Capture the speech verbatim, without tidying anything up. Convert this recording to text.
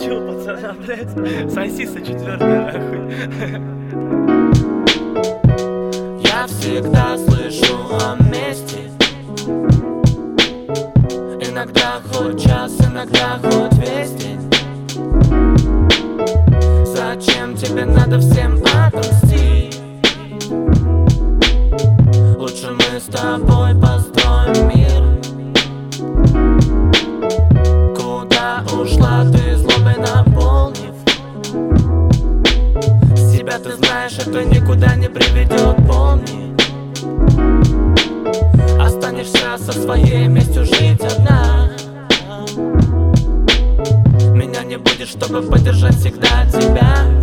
Чё, пацана, блядь? Сосиса четвертая, нахуй. Я всегда слышу о месте. Иногда хоть час, иногда хоть весь день. Зачем тебе надо всем отомстить? Лучше мы с тобой построим мир. Куда ушла ты, злобой наполнив? Себя ты знаешь, это никуда не приведет, помни. Останешься со своей местью жить одна. Меня не будет, чтобы поддержать всегда тебя.